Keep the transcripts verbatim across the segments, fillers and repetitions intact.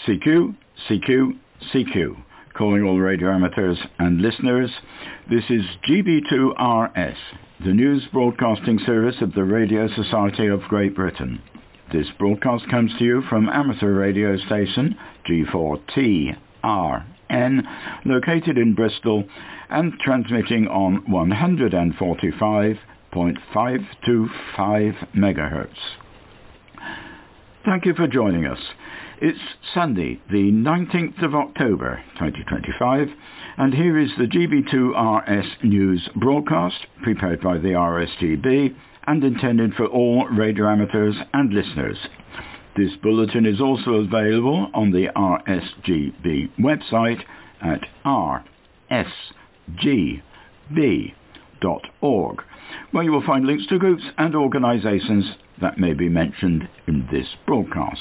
C Q, C Q, C Q. Calling all radio amateurs and listeners, this is G B two R S, the news broadcasting service of the Radio Society of Great Britain. This broadcast comes to you from amateur radio station G four T R N, located in Bristol and transmitting on one forty-five point five two five megahertz. Thank you for joining us. It's Sunday, the nineteenth of October, twenty twenty-five, and here is the G B two R S news broadcast, prepared by the R S G B and intended for all radio amateurs and listeners. This bulletin is also available on the R S G B website at r s g b dot org, where you will find links to groups and organisations that may be mentioned in this broadcast.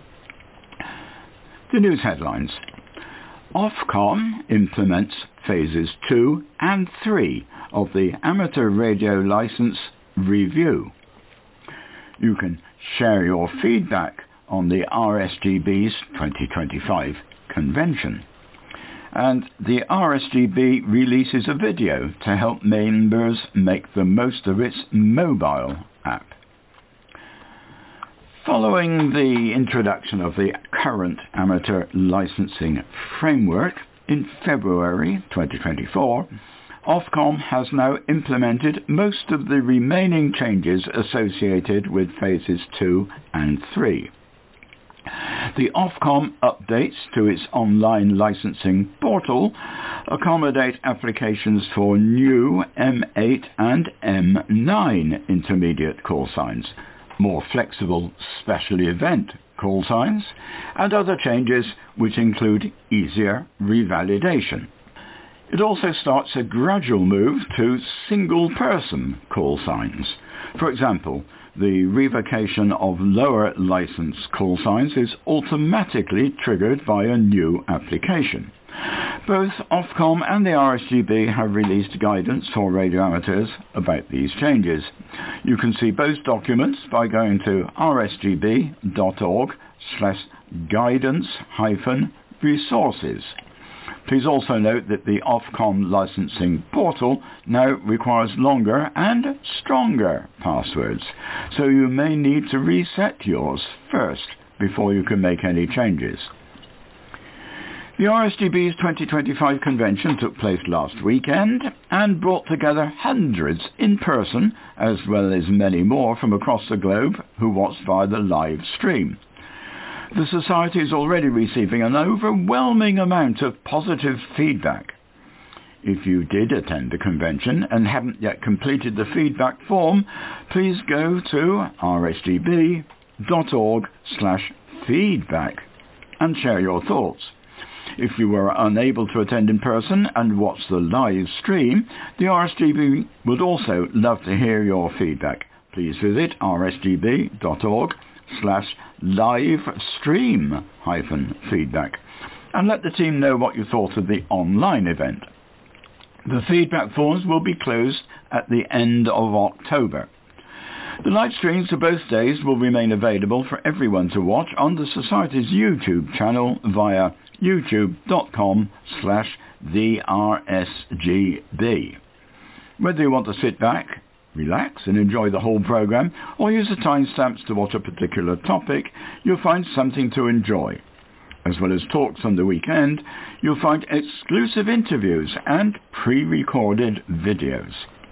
The news headlines. Ofcom implements phases two and three of the amateur radio licence review. You can share your feedback on the R S G B's twenty twenty-five convention. And the R S G B releases a video to help members make the most of its mobile app. Following the introduction of the current amateur licensing framework in February twenty twenty-four, Ofcom has now implemented most of the remaining changes associated with phases two and three. The Ofcom updates to its online licensing portal accommodate applications for new M eight and M nine intermediate call signs, more flexible special event call signs, and other changes which include easier revalidation. It also starts a gradual move to single-person call signs. For example, the revocation of lower license call signs is automatically triggered by a new application. Both Ofcom and the R S G B have released guidance for radio amateurs about these changes. You can see both documents by going to r s g b dot org slash guidance hyphen resources. Please also note that the Ofcom licensing portal now requires longer and stronger passwords, so you may need to reset yours first before you can make any changes. The R S G B's twenty twenty-five convention took place last weekend and brought together hundreds in person, as well as many more from across the globe who watched via the live stream. The Society is already receiving an overwhelming amount of positive feedback. If you did attend the convention and haven't yet completed the feedback form, please go to r s g b dot org slash feedback and share your thoughts. If you were unable to attend in person and watch the live stream, the R S G B would also love to hear your feedback. Please visit r s g b dot org slash live stream hyphen feedback and let the team know what you thought of the online event. The feedback forms will be closed at the end of October. The live streams of both days will remain available for everyone to watch on the Society's YouTube channel via youtube dot com slash the R S G B. Whether you want to sit back, relax and enjoy the whole programme, or use the timestamps to watch a particular topic, you'll find something to enjoy. As well as talks on the weekend, you'll find exclusive interviews and pre-recorded videos.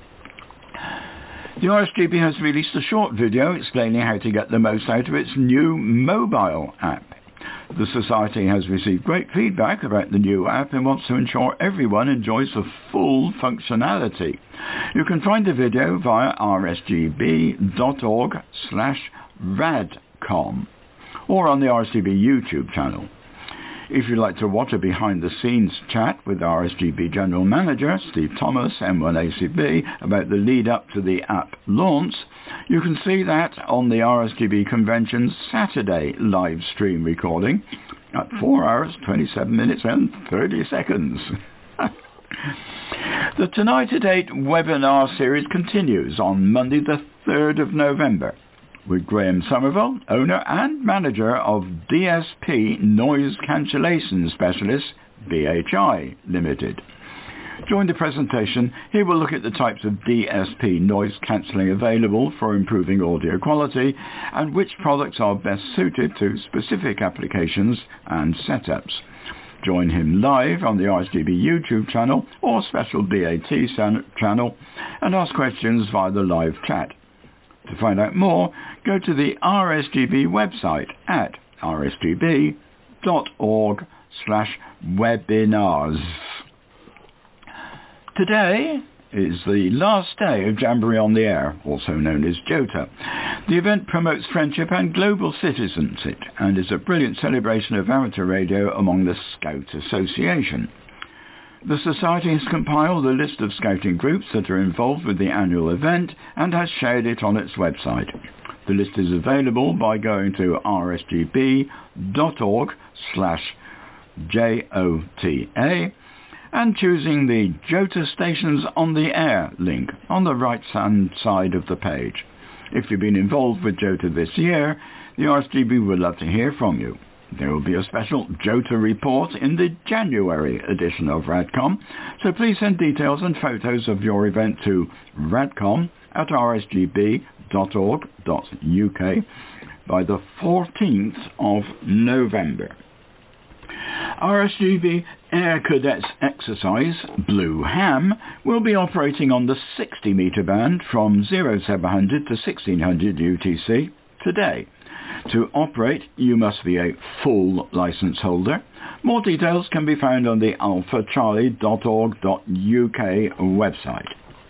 The R S G B has released a short video explaining how to get the most out of its new mobile app. The Society has received great feedback about the new app and wants to ensure everyone enjoys the full functionality. You can find the video via r s g b dot org slash radcom or on the R S G B YouTube channel. If you'd like to watch a behind-the-scenes chat with R S G B General Manager Steve Thomas, M one A C B, about the lead-up to the app launch, you can see that on the R S G B Convention's Saturday live stream recording at four hours, twenty-seven minutes and thirty seconds. The Tonight at eight webinar series continues on Monday the third of November. with Graham Somerville, owner and manager of D S P Noise Cancellation Specialists, B H I Limited. During the presentation, he will look at the types of D S P noise cancelling available for improving audio quality and which products are best suited to specific applications and setups. Join him live on the R S G B YouTube channel or special B A T channel and ask questions via the live chat. To find out more, go to the R S G B website at r s g b dot org slash webinars. Today is the last day of Jamboree on the Air, also known as JOTA. The event promotes friendship and global citizenship and is a brilliant celebration of amateur radio among the Scout Association. The Society has compiled a list of scouting groups that are involved with the annual event and has shared it on its website. The list is available by going to r s g b dot org slash J O T A and choosing the JOTA Stations on the Air link on the right-hand side of the page. If you've been involved with JOTA this year, the R S G B would love to hear from you. There will be a special JOTA report in the January edition of RADCOM, so please send details and photos of your event to radcom at r s g b dot org dot u k by the fourteenth of November. R S G B Air Cadets Exercise Blue Ham will be operating on the sixty metre band from oh seven hundred to sixteen hundred U T C today. To operate, you must be a full licence holder. More details can be found on the alpha charlie dot org dot u k website.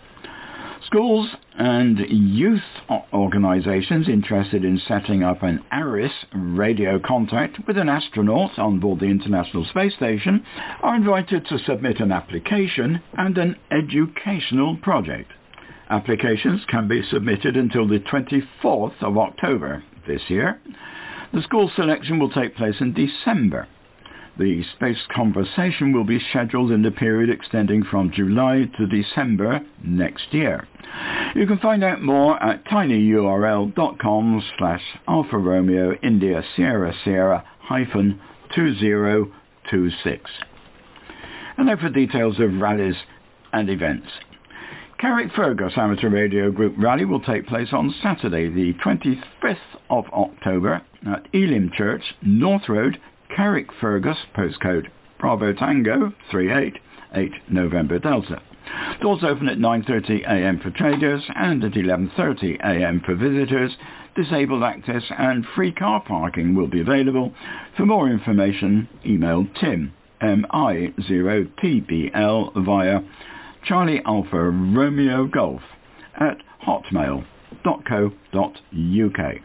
Schools and youth organisations interested in setting up an ARIS radio contact with an astronaut on board the International Space Station are invited to submit an application and an educational project. Applications can be submitted until the twenty-fourth of October this year. The school selection will take place in December. The space conversation will be scheduled in the period extending from July to December next year. You can find out more at tinyurl dot com slash Alfa Romeo India Sierra Sierra hyphen two zero two six. And now for details of rallies and events. Carrickfergus Amateur Radio Group Rally will take place on Saturday the twenty-fifth of October at Elim Church, North Road, Carrickfergus, postcode Bravo Tango three eight eight November Delta. Doors open at nine thirty a m for traders and at eleven thirty a m for visitors. Disabled access and free car parking will be available. For more information, email Tim, M I zero T B L via Charlie Alpha Romeo Golf at hotmail dot co dot u k.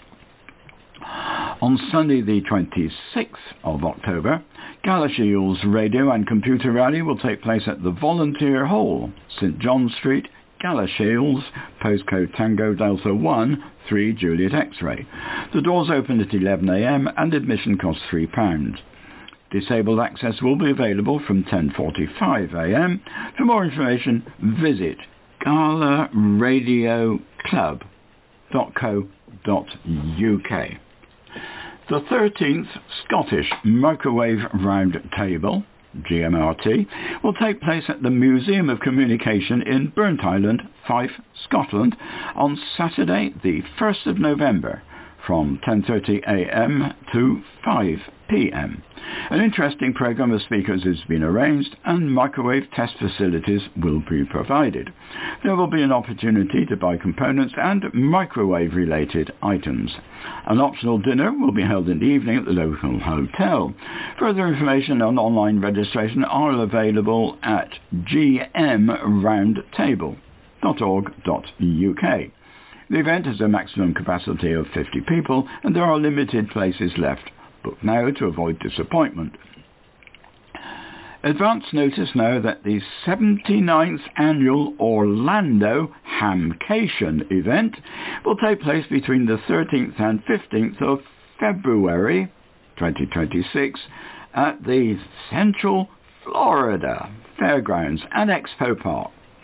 On Sunday the twenty-sixth of October, Galashiels Radio and Computer Rally will take place at the Volunteer Hall, St John Street, Galashiels, postcode Tango Delta one, three Juliet X-Ray. The doors open at eleven a m and admission costs three pounds. Disabled access will be available from ten forty-five a m. For more information, visit gala radio club dot co dot u k. The thirteenth Scottish Microwave Round Table, G M R T, will take place at the Museum of Communication in Burnt Island, Fife, Scotland, on Saturday the first of November from ten thirty a m to five p m. An interesting programme of speakers has been arranged and microwave test facilities will be provided. There will be an opportunity to buy components and microwave-related items. An optional dinner will be held in the evening at the local hotel. Further information and online registration are available at g m roundtable dot org dot u k. The event has a maximum capacity of fifty people and there are limited places left. Book now to avoid disappointment. Advance notice now that the seventy-ninth Annual Orlando Hamcation event will take place between the thirteenth and fifteenth of February twenty twenty-six at the Central Florida Fairgrounds and Expo Park.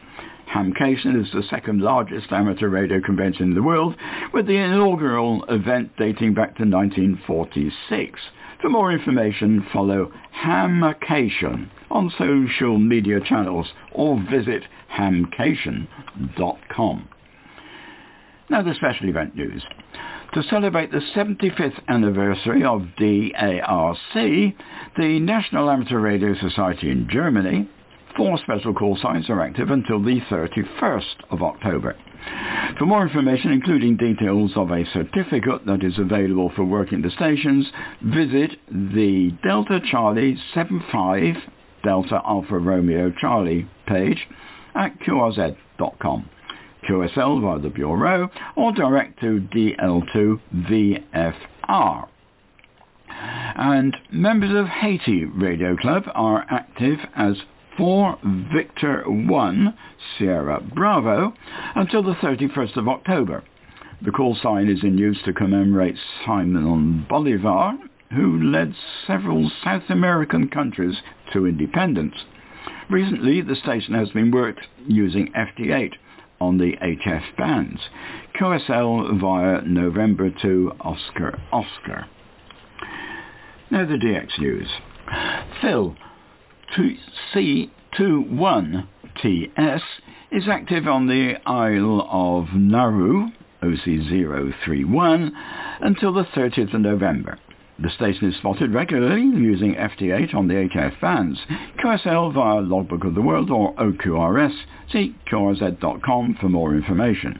Hamcation is the second largest amateur radio convention in the world, with the inaugural event dating back to nineteen forty-six. For more information, follow Hamcation on social media channels or visit hamcation dot com. Now the special event news. To celebrate the seventy-fifth anniversary of D A R C, the National Amateur Radio Society in Germany, four special call signs are active until the thirty-first of October. For more information, including details of a certificate that is available for working the stations, visit the Delta Charlie seven five Delta Alpha Romeo Charlie page at Q R Z dot com. Q S L via the Bureau, or direct to D L two V F R. And members of Haiti Radio Club are active as four Victor one Sierra Bravo until the thirty-first of October. The call sign is in use to commemorate Simon Bolivar, who led several South American countries to independence. Recently, the station has been worked using F D eight on the H F bands. Q S L via November two Oscar Oscar. Now the D X news. Phil C twenty-one T S is active on the Isle of Nauru, O C zero three one, until the thirtieth of November. The station is spotted regularly using F D eight on the H F bands. Q S L via Logbook of the World or O Q R S. See Q R Z dot com for more information.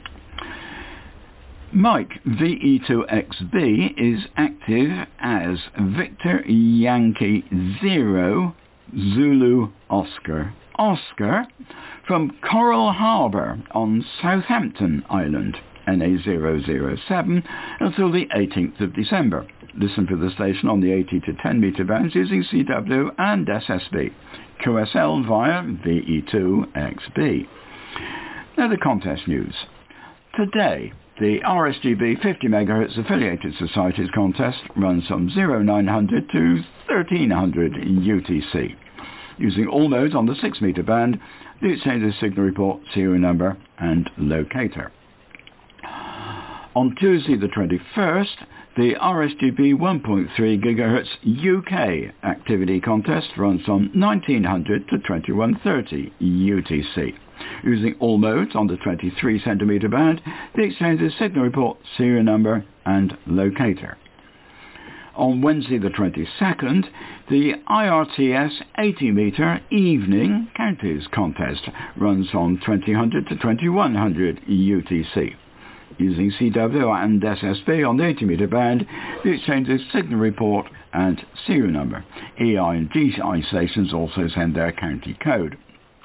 Mike V E two X B is active as Victor Yankee Zero Zulu Oscar Oscar from Coral Harbour on Southampton Island, N A zero zero seven, until the eighteenth of December. Listen to the station on the eighty to ten metre bands using C W and S S B. Q S L via V E two X B. Now the contest news. Today, the R S G B fifty megahertz Affiliated Societies contest runs from oh nine hundred to thirteen hundred U T C. Using all modes on the six metre band, the exchange's signal report, serial number and locator. On Tuesday the twenty-first, the R S G B one point three gigahertz U K activity contest runs from nineteen hundred to twenty-one thirty U T C. Using all modes on the twenty-three centimetre band, the exchange's signal report, serial number and locator. On Wednesday the twenty-second, the I R T S eighty metre evening counties contest runs from twenty hundred to twenty-one hundred U T C. Using C W and S S B on the eighty metre band, the exchange's signal report and serial number. E I and G I stations also send their county code.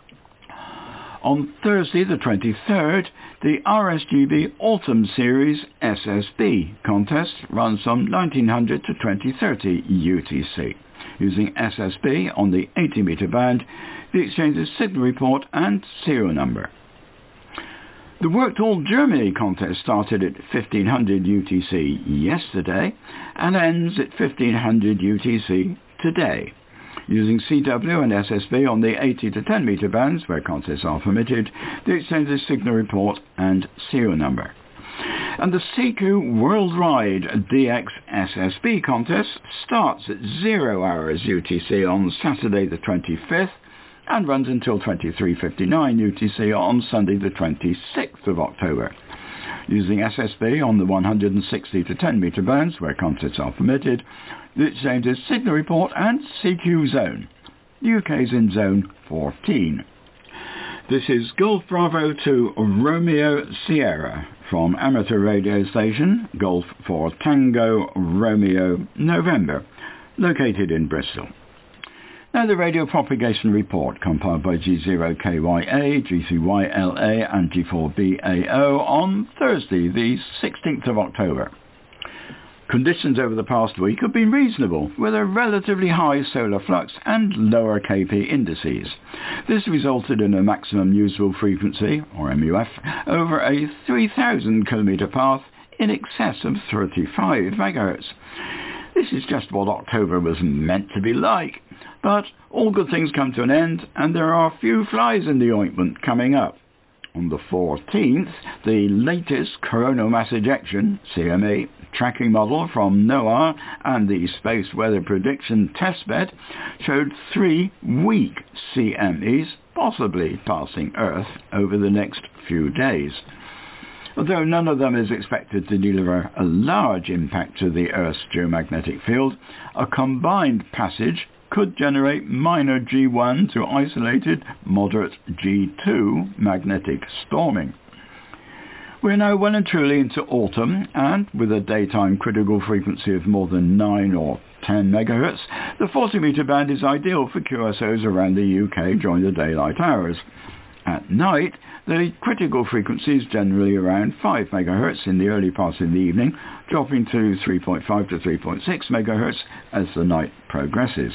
On Thursday the twenty-third, the R S G B Autumn Series S S B contest runs from nineteen hundred to twenty thirty U T C. Using S S B on the eighty metre band, the exchange's signal report and serial number. The Worked All Germany contest started at fifteen hundred U T C yesterday and ends at fifteen hundred U T C today. Using C W and S S B on the eighty to ten metre bands, where contests are permitted, the exchange's signal report and serial number. And the C Q Worldwide D X S S B contest starts at zero hours U T C on Saturday the twenty-fifth and runs until twenty-three fifty-nine U T C on Sunday the twenty-sixth of October. Using S S B on the one hundred sixty to ten metre bands, where contests are permitted, the exchange's signal report and C Q zone. The U K's in zone fourteen. This is Golf Bravo to Romeo Sierra from amateur radio station Golf for Tango Romeo November, located in Bristol. Now the radio propagation report compiled by G zero K Y A, G C Y L A and G four B A O on Thursday the sixteenth of October. Conditions over the past week have been reasonable, with a relatively high solar flux and lower K P indices. This resulted in a maximum usable frequency, or M U F, over a three thousand kilometre path in excess of thirty-five megahertz. This is just what October was meant to be like, but all good things come to an end, and there are few flies in the ointment coming up. On the fourteenth, the latest coronal mass ejection, C M E, tracking model from NOAA and the Space Weather Prediction Testbed showed three weak C M Es possibly passing Earth over the next few days. Although none of them is expected to deliver a large impact to the Earth's geomagnetic field, a combined passage could generate minor G one to isolated moderate G two magnetic storming. We're now well and truly into autumn, and with a daytime critical frequency of more than nine or ten megahertz, the forty meter band is ideal for Q S Os around the U K during the daylight hours. At night, the critical frequency is generally around five megahertz in the early part of the evening, dropping to three point five to three point six megahertz as the night progresses.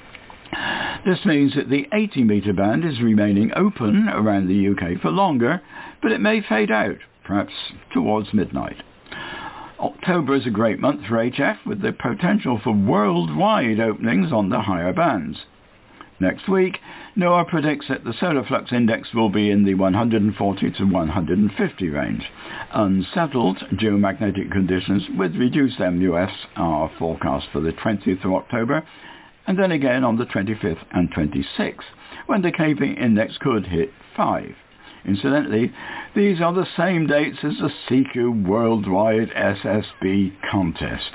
This means that the eighty meter band is remaining open around the U K for longer, but it may fade out, perhaps towards midnight. October is a great month for H F, with the potential for worldwide openings on the higher bands. Next week, NOAA predicts that the solar flux index will be in the one hundred forty to one hundred fifty range. Unsettled geomagnetic conditions with reduced M U S are forecast for the twentieth of October, and then again on the twenty-fifth and twenty-sixth, when the K P index could hit five. Incidentally, these are the same dates as the C Q Worldwide S S B contest.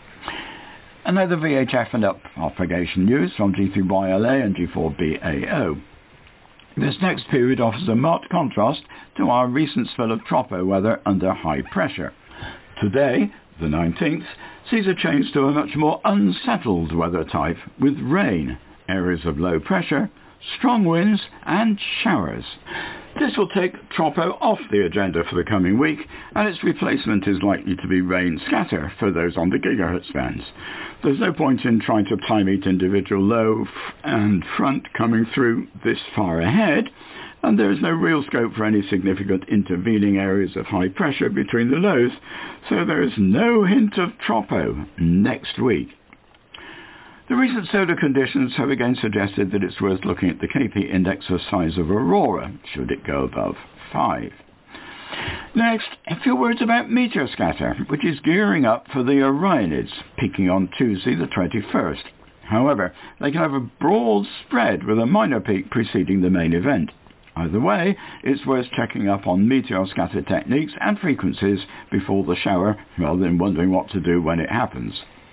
And now the V H F and up propagation news from G three Y L A and G four B A O. This next period offers a marked contrast to our recent spell of tropo weather under high pressure. Today, the nineteenth, sees a change to a much more unsettled weather type, with rain, areas of low pressure, strong winds and showers. This will take tropo off the agenda for the coming week, and its replacement is likely to be rain scatter for those on the gigahertz bands. There's no point in trying to time each individual low and front coming through this far ahead, and there is no real scope for any significant intervening areas of high pressure between the lows, so there is no hint of tropo next week. The recent solar conditions have again suggested that it's worth looking at the K P index of size of aurora, should it go above five. Next, a few words about meteor scatter, which is gearing up for the Orionids, peaking on Tuesday the twenty-first. However, they can have a broad spread with a minor peak preceding the main event. Either way, it's worth checking up on meteor scatter techniques and frequencies before the shower, rather than wondering what to do when it happens.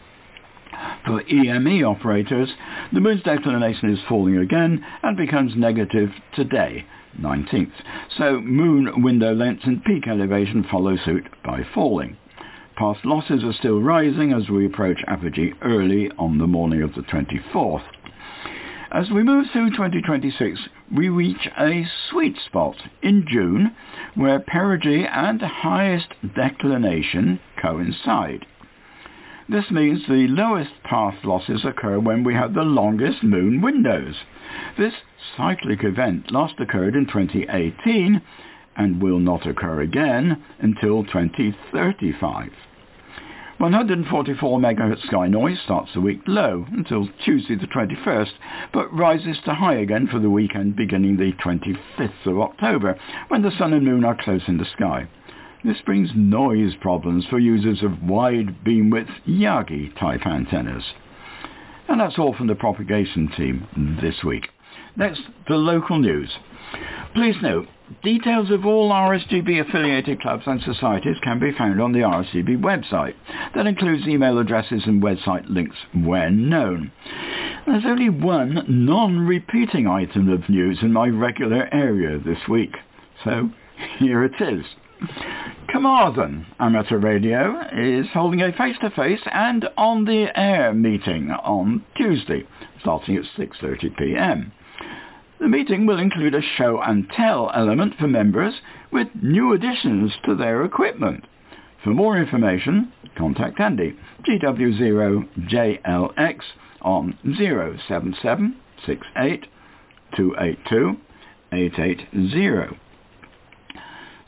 For E M E operators, the moon's declination is falling again and becomes negative today, nineteenth, so moon window length and peak elevation follow suit by falling. Past losses are still rising as we approach apogee early on the morning of the twenty-fourth. As we move through twenty twenty-six, we reach a sweet spot in June where perigee and highest declination coincide. This means the lowest path losses occur when we have the longest moon windows. This cyclic event last occurred in twenty eighteen and will not occur again until twenty thirty-five. one hundred forty-four megahertz sky noise starts the week low until Tuesday the twenty-first, but rises to high again for the weekend beginning the twenty-fifth of October, when the sun and moon are close in the sky. This brings noise problems for users of wide beamwidth Yagi type antennas. And that's all from the propagation team this week. Next, the local news. Please note, details of all R S G B affiliated clubs and societies can be found on the R S G B website. That includes email addresses and website links when known. There's only one non-repeating item of news in my regular area this week, so here it is. Carmarthen Amateur Radio is holding a face-to-face and on-the-air meeting on Tuesday, starting at six thirty p m. The meeting will include a show and tell element for members with new additions to their equipment. For more information, contact Andy, G W zero J L X, on zero seven seven six eight two eight two eight eight zero.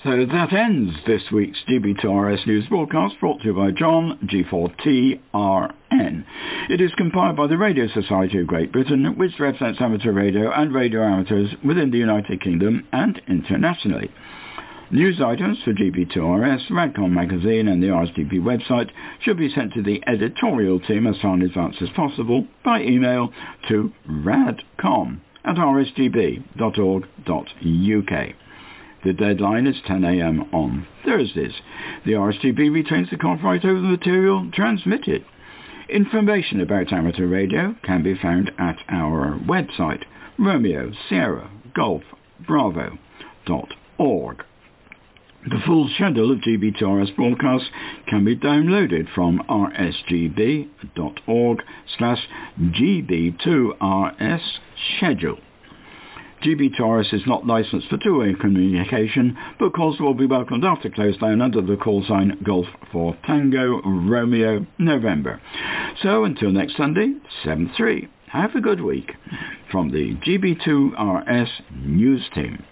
So that ends this week's G B two R S News broadcast, brought to you by John G four T R N. It is compiled by the Radio Society of Great Britain, which represents amateur radio and radio amateurs within the United Kingdom and internationally. News items for G B two R S, Radcom magazine and the R S G B website should be sent to the editorial team as far in advance as possible by email to radcom at r s g b dot org dot u k. The deadline is ten a m on Thursdays. The R S G B retains the copyright over the material transmitted. Information about amateur radio can be found at our website, Romeo Sierra Golf Bravo dot org. The full schedule of G B two R S broadcasts can be downloaded from r s g b dot org slash g b two r s schedule. G B two R S is not licensed for two-way communication, but calls will be welcomed after close down under the call sign Golf for Tango Romeo November. So until next Sunday, seven three, have a good week from the G B two R S News Team.